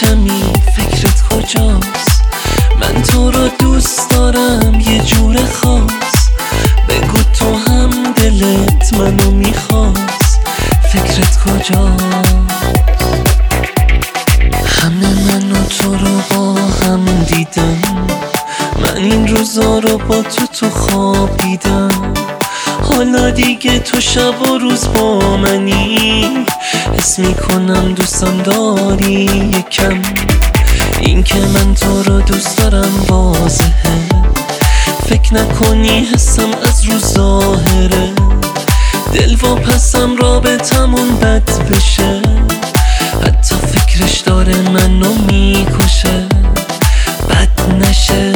پیشمی فکرت کجاست؟ من تو رو دوست دارم یه جور خاص، بگو تو هم دلت منو میخواست، فکرت کجاست؟ همه من و تو رو با هم دیدم، من این روزا رو با تو خوابیدم، حالا دیگه تو شب و روز با منی، حس میکنم دوستم داری یکم، این که من تو رو دوست دارم واضحه، فکر نکنی حسم از رو ظاهره، دل و پسم رابطمون بد بشه، حتی فکرش داره منو میکشه، بد نشه.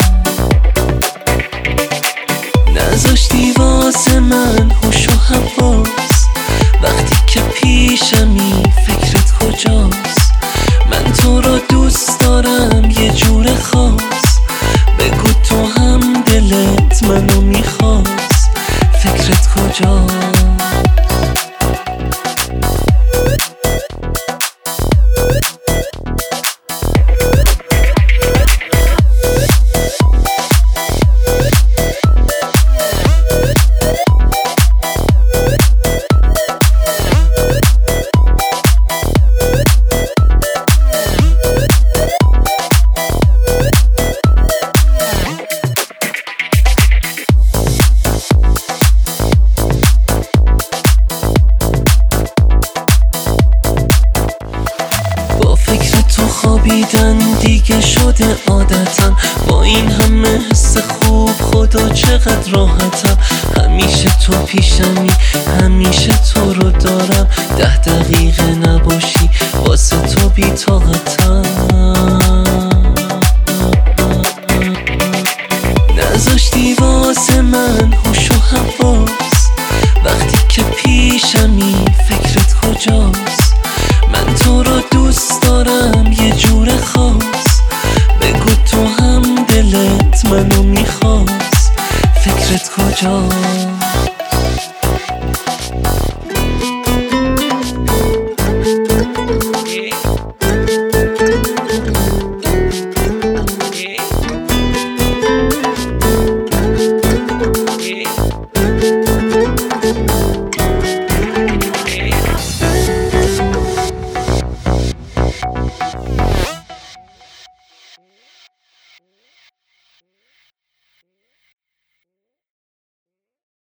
نذاشتی واسه من هوش و حواس، وقتی که پیشمی فکرت کجاست؟ من تو رو دوست دارم یه جور خاص، بگو تو هم دلت منو میخواست، فکرت کجاست؟ خوابیدن دیگه شده عادتم، با این همه حس خوب خدا چقدر راحتم، همیشه تو پیشمی همیشه تو رو دارم، 10 دقیقه نباشی واسه تو بی‌طاقتم، نذاشتی واسه من هوش و حواس، وقتی که پیشمی فکرت کجاست؟ من تو رو دوست دارم یه جور خاص، بگو تو هم دلت منو میخواست، فکرت کجاست؟